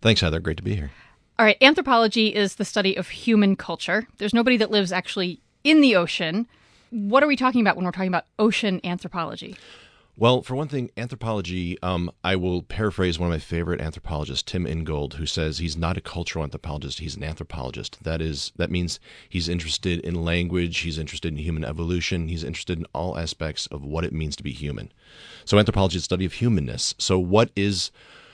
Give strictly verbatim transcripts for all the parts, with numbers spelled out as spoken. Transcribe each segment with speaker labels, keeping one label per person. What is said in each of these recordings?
Speaker 1: Thanks, Heather. Great to be here.
Speaker 2: All right. Anthropology is the study of human culture. There's nobody that lives actually in the ocean. What are we talking about when we're talking about ocean anthropology?
Speaker 1: Well, for one thing, anthropology, um, I will paraphrase one of my favorite anthropologists, Tim Ingold, who says he's not a cultural anthropologist, he's an anthropologist. That is, that means he's interested in language, he's interested in human evolution, he's interested in all aspects of what it means to be human. So anthropology is the study of humanness. So what is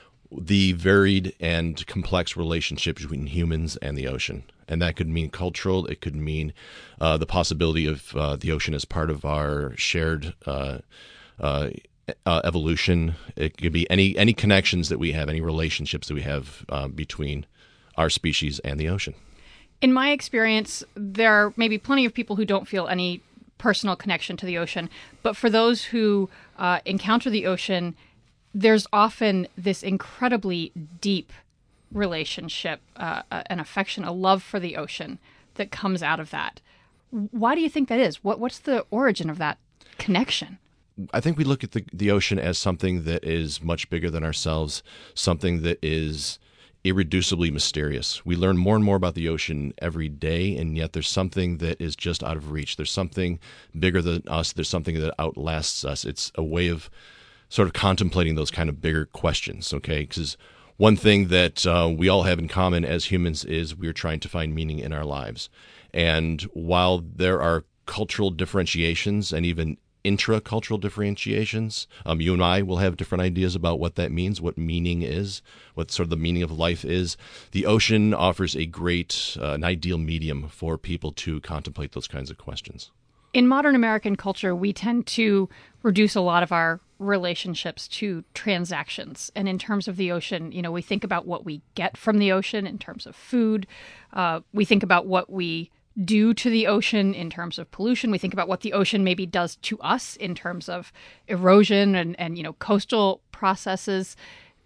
Speaker 1: the varied and complex relationship between humans and the ocean? And that could mean cultural, it could mean uh, the possibility of uh, the ocean as part of our shared uh Uh, uh, evolution. It could be any any connections that we have, any relationships that we have uh, between our species and the ocean.
Speaker 2: In my experience, there are maybe plenty of people who don't feel any personal connection to the ocean. But for those who uh, encounter the ocean, there's often this incredibly deep relationship, uh, an affection, a love for the ocean that comes out of that. Why do you think that is? What What's the origin of that connection?
Speaker 1: I think we look at the, the ocean as something that is much bigger than ourselves, something that is irreducibly mysterious. We learn more and more about the ocean every day, and yet there's something that is just out of reach. There's something bigger than us. There's something that outlasts us. It's a way of sort of contemplating those kind of bigger questions, okay? Because one thing that uh, we all have in common as humans is we're trying to find meaning in our lives. And while there are cultural differentiations and even intra-cultural differentiations. Um, you and I will have different ideas about what that means, what meaning is, what sort of the meaning of life is. The ocean offers a great, uh, an ideal medium for people to contemplate those kinds of questions.
Speaker 2: In modern American culture, we tend to reduce a lot of our relationships to transactions. And in terms of the ocean, you know, we think about what we get from the ocean in terms of food. Uh, we think about what we do to the ocean in terms of pollution. We think about what the ocean maybe does to us in terms of erosion and, and you know, coastal processes.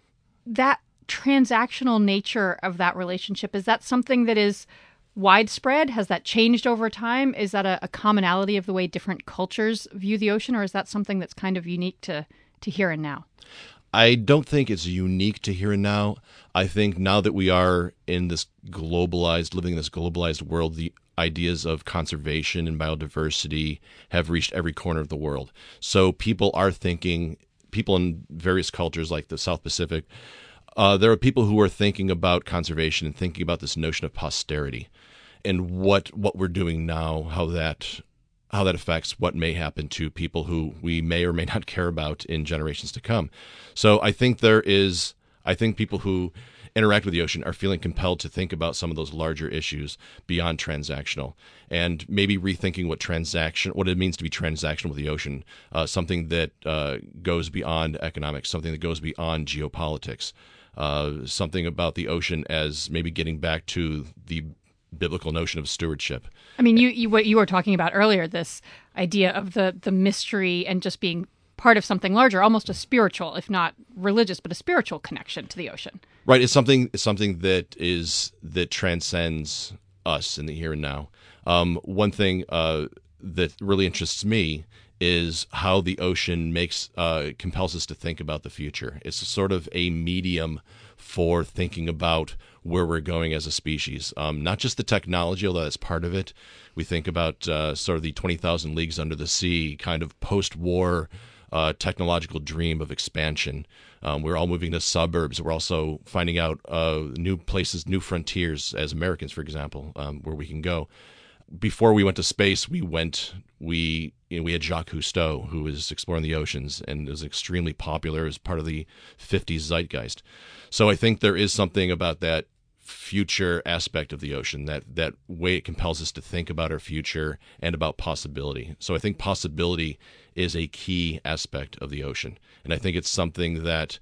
Speaker 2: That transactional nature of that relationship, is that something that is widespread? Has that changed over time? Is that a, a commonality of the way different cultures view the ocean, or is that something that's kind of unique to, to here and now?
Speaker 1: I don't think it's unique to here and now. I think now that we are in this globalized, living in this globalized world, the ideas of conservation and biodiversity have reached every corner of the world. So people are thinking, people in various cultures like the South Pacific, uh, there are people who are thinking about conservation and thinking about this notion of posterity and what what we're doing now, how that how that affects what may happen to people who we may or may not care about in generations to come. So I think there is, I think people who interact with the ocean are feeling compelled to think about some of those larger issues beyond transactional, and maybe rethinking what transaction, what it means to be transactional with the ocean, uh, something that uh, goes beyond economics, something that goes beyond geopolitics, uh, something about the ocean as maybe getting back to the biblical notion of stewardship.
Speaker 2: I mean, you, you what you were talking about earlier, this idea of the the mystery and just being part of something larger, almost a spiritual, if not religious, but a spiritual connection to the ocean.
Speaker 1: Right. It's something it's something that is that transcends us in the here and now. Um, one thing uh, that really interests me is how the ocean makes uh, compels us to think about the future. It's sort of a medium for thinking about where we're going as a species. Um, not just the technology, although that's part of it. We think about uh, sort of the twenty thousand Leagues Under the Sea kind of post-war uh, technological dream of expansion. Um, we're all moving to suburbs. We're also finding out uh, new places, new frontiers as Americans, for example, um, where we can go. Before we went to space, we went, we you know, we had Jacques Cousteau, who was exploring the oceans and was extremely popular as part of the fifties zeitgeist. So I think there is something about that future aspect of the ocean, that, that way it compels us to think about our future and about possibility. So I think possibility is a key aspect of the ocean. And I think it's something that,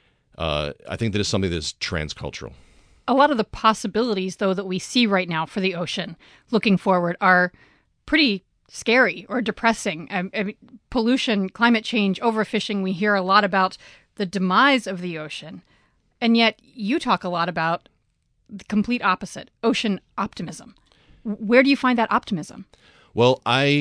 Speaker 1: uh, I think that is something that is transcultural.
Speaker 2: A lot of the possibilities, though, that we see right now for the ocean looking forward are pretty scary or depressing. I, I mean, pollution, climate change, overfishing, we hear a lot about the demise of the ocean. And yet you talk a lot about the complete opposite, ocean optimism. Where do you find that optimism?
Speaker 1: Well, I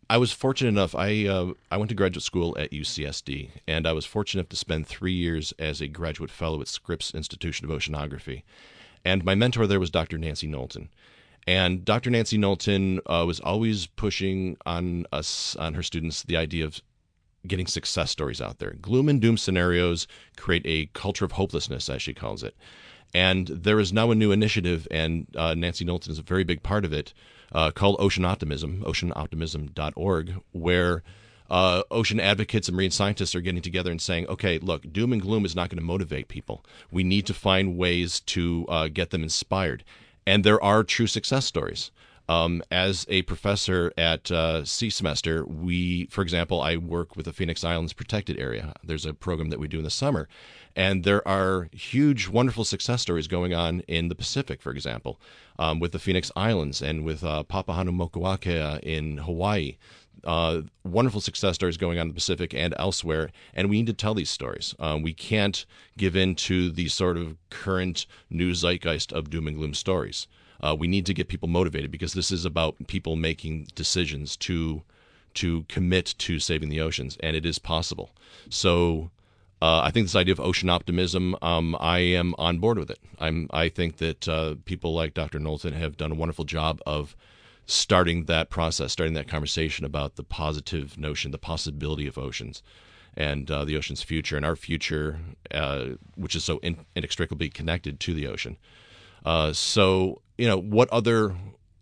Speaker 1: I was fortunate enough. I uh, I went to graduate school at U C S D, and I was fortunate enough to spend three years as a graduate fellow at Scripps Institution of Oceanography. And my mentor there was Doctor Nancy Knowlton. And Doctor Nancy Knowlton uh, was always pushing on us, on her students, the idea of getting success stories out there. Gloom and doom scenarios create a culture of hopelessness, as she calls it. And there is now a new initiative, and uh, Nancy Knowlton is a very big part of it, uh, called Ocean Optimism, ocean optimism dot org, where uh, ocean advocates and marine scientists are getting together and saying, okay, look, doom and gloom is not going to motivate people. We need to find ways to uh, get them inspired. And there are true success stories. Um, as a professor at uh, Sea Semester, we, for example, I work with the Phoenix Islands Protected Area. There's a program that we do in the summer. And there are huge, wonderful success stories going on in the Pacific, for example, um, with the Phoenix Islands and with uh, Papahanaumokuakea in Hawaii. Uh, wonderful success stories going on in the Pacific and elsewhere, and we need to tell these stories. Um, we can't give in to the sort of current news zeitgeist of doom and gloom stories. Uh, we need to get people motivated, because this is about people making decisions to to commit to saving the oceans, and it is possible. So uh, I think this idea of ocean optimism, um, I am on board with it. I'm, I think that uh, people like Doctor Knowlton have done a wonderful job of starting that process, starting that conversation about the positive notion, the possibility of oceans, and uh, the ocean's future, and our future, uh, which is so in- inextricably connected to the ocean. Uh, so, you know, what other,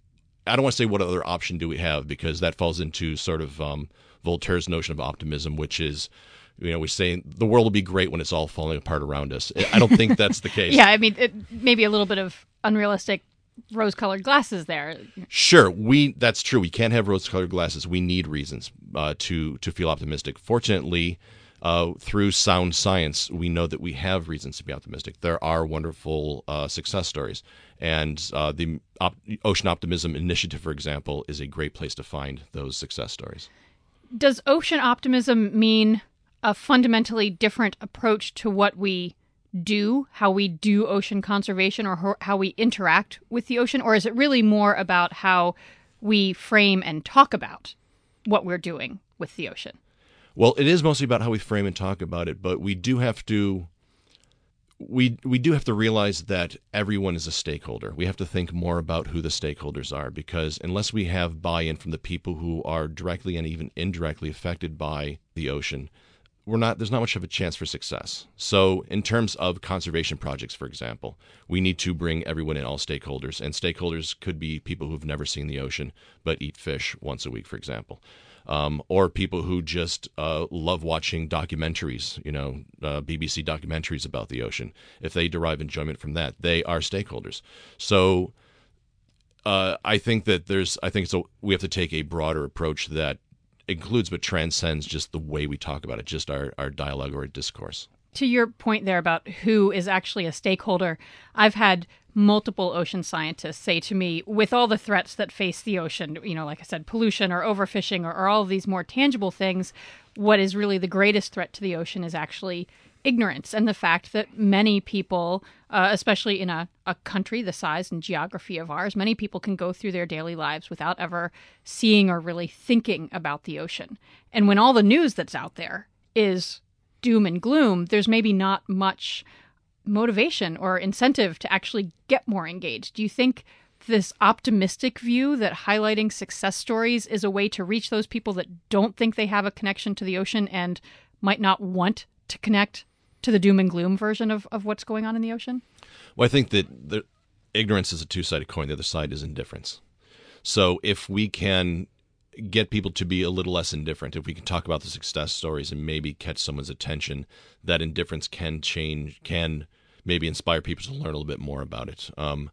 Speaker 1: I don't want to say what other option do we have, because that falls into sort of um, Voltaire's notion of optimism, which is, you know, we say the world will be great when it's all falling apart around us. I don't think that's the case.
Speaker 2: Yeah, I mean, it, maybe a little bit of unrealistic rose-colored glasses there.
Speaker 1: Sure, we that's true. We can't have rose-colored glasses. We need reasons uh, to to feel optimistic. Fortunately, uh, through sound science, we know that we have reasons to be optimistic. There are wonderful uh, success stories, and uh, the Op- Ocean Optimism Initiative, for example, is a great place to find those success stories.
Speaker 2: Does ocean optimism mean a fundamentally different approach to what we do, how we do ocean conservation, or how we interact with the ocean? Or is it really more about how we frame and talk about what we're doing with the ocean?
Speaker 1: Well, it is mostly about how we frame and talk about it, but we do have to we we do have to realize that everyone is a stakeholder. We have to think more about who the stakeholders are, because unless we have buy-in from the people who are directly and even indirectly affected by the ocean, we're not, there's not much of a chance for success. So in terms of conservation projects, for example, we need to bring everyone in, all stakeholders. And stakeholders could be people who've never seen the ocean but eat fish once a week, for example. Um, or people who just uh, love watching documentaries, you know, uh, B B C documentaries about the ocean. If they derive enjoyment from that, they are stakeholders. So uh, I think that there's, I think so we have to take a broader approach that includes but transcends just the way we talk about it, just our, our dialogue or discourse.
Speaker 2: To your point there about who is actually a stakeholder, I've had multiple ocean scientists say to me, with all the threats that face the ocean, you know, like I said, pollution or overfishing or, or all of these more tangible things, what is really the greatest threat to the ocean is actually ignorance, and the fact that many people, uh, especially in a, a country the size and geography of ours, many people can go through their daily lives without ever seeing or really thinking about the ocean. And when all the news that's out there is doom and gloom, there's maybe not much motivation or incentive to actually get more engaged. Do you think this optimistic view that highlighting success stories is a way to reach those people that don't think they have a connection to the ocean and might not want to connect to the doom and gloom version of, of what's going on in the ocean?
Speaker 1: Well, I think that the, ignorance is a two-sided coin. The other side is indifference. So if we can get people to be a little less indifferent, if we can talk about the success stories and maybe catch someone's attention, that indifference can change, can maybe inspire people to learn a little bit more about it. Um,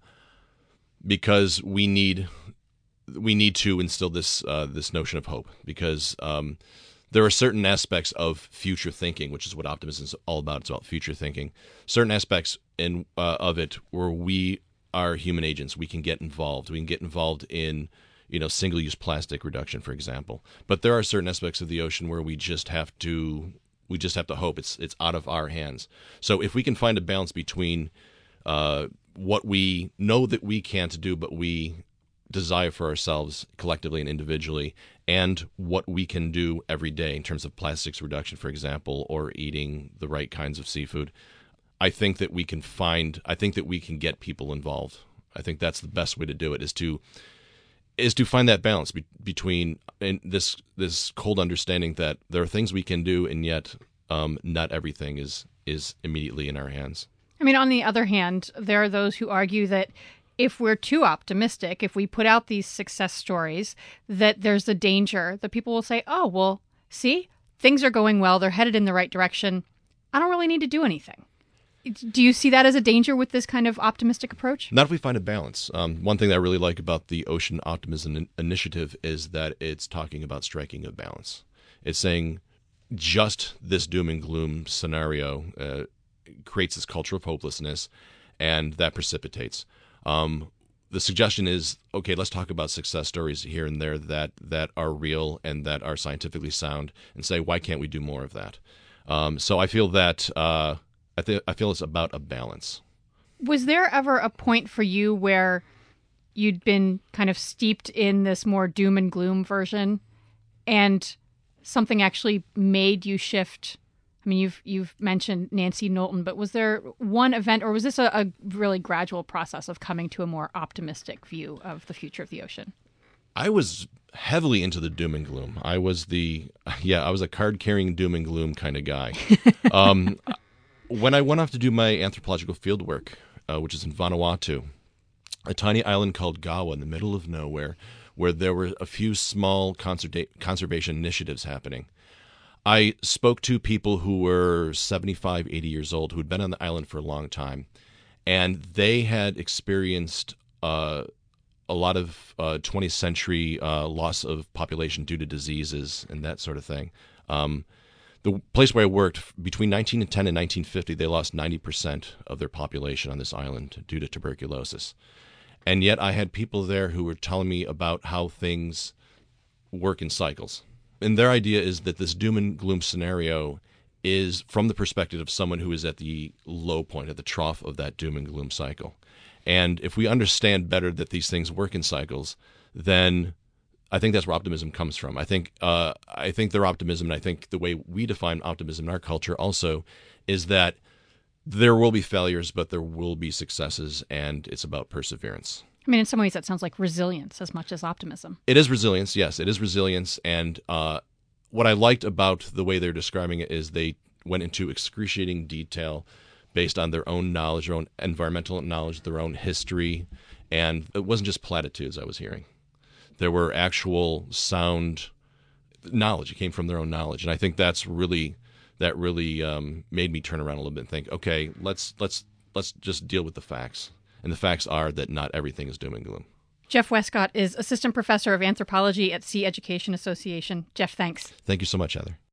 Speaker 1: because we need we need to instill this uh, this notion of hope, because um, there are certain aspects of future thinking, which is what optimism is all about. It's about future thinking. Certain aspects in uh, of it where we are human agents. We can get involved. We can get involved in, you know, single-use plastic reduction, for example. But there are certain aspects of the ocean where we just have to we just have to hope. It's it's out of our hands. So if we can find a balance between uh, what we know that we can't do, but we desire for ourselves collectively and individually, and what we can do every day in terms of plastics reduction, for example, or eating the right kinds of seafood, I think that we can find, I think that we can get people involved. I think that's the best way to do it, is to is to find that balance be, between and this this cold understanding that there are things we can do, and yet um, not everything is is immediately in our hands.
Speaker 2: I mean, on the other hand, there are those who argue that if we're too optimistic, if we put out these success stories, that there's a danger that people will say, oh, well, see, things are going well. They're headed in the right direction. I don't really need to do anything. Do you see that as a danger with this kind of optimistic approach?
Speaker 1: Not if we find a balance. Um, one thing that I really like about the Ocean Optimism in- Initiative is that it's talking about striking a balance. It's saying just this doom and gloom scenario uh, creates this culture of hopelessness, and that precipitates. Um, the suggestion is, okay, let's talk about success stories here and there that, that are real and that are scientifically sound, and say, why can't we do more of that? Um, so I feel that uh, I, th- I feel it's about a balance.
Speaker 2: Was there ever a point for you where you'd been kind of steeped in this more doom and gloom version, and something actually made you shift? I mean, you've you've mentioned Nancy Knowlton, but was there one event, or was this a, a really gradual process of coming to a more optimistic view of the future of the ocean?
Speaker 1: I was heavily into the doom and gloom. I was the, yeah, I was a card-carrying doom and gloom kind of guy. um, when I went off to do my anthropological fieldwork, uh, which is in Vanuatu, a tiny island called Gawa in the middle of nowhere, where there were a few small conserva- conservation initiatives happening, I spoke to people who were seventy-five, eighty years old, who had been on the island for a long time, and they had experienced uh, a lot of uh, twentieth century uh, loss of population due to diseases and that sort of thing. Um, the place where I worked, between nineteen ten and nineteen fifty, they lost ninety percent of their population on this island due to tuberculosis. And yet I had people there who were telling me about how things work in cycles. And their idea is that this doom and gloom scenario is from the perspective of someone who is at the low point, at the trough of that doom and gloom cycle. And if we understand better that these things work in cycles, then I think that's where optimism comes from. I think uh, I think their optimism, and I think the way we define optimism in our culture also, is that there will be failures, but there will be successes, and it's about perseverance.
Speaker 2: I mean, in some ways, that sounds like resilience as much as optimism.
Speaker 1: It is resilience, yes. It is resilience. And uh, what I liked about the way they're describing it is they went into excruciating detail based on their own knowledge, their own environmental knowledge, their own history. And it wasn't just platitudes I was hearing. There were actual sound knowledge. It came from their own knowledge. And I think that's really, that really um, made me turn around a little bit and think, okay, let's let's let's just deal with the facts. And the facts are that not everything is doom and gloom.
Speaker 2: Jeff Westcott is Assistant Professor of Anthropology at Sea Education Association. Jeff, thanks.
Speaker 1: Thank you so much, Heather.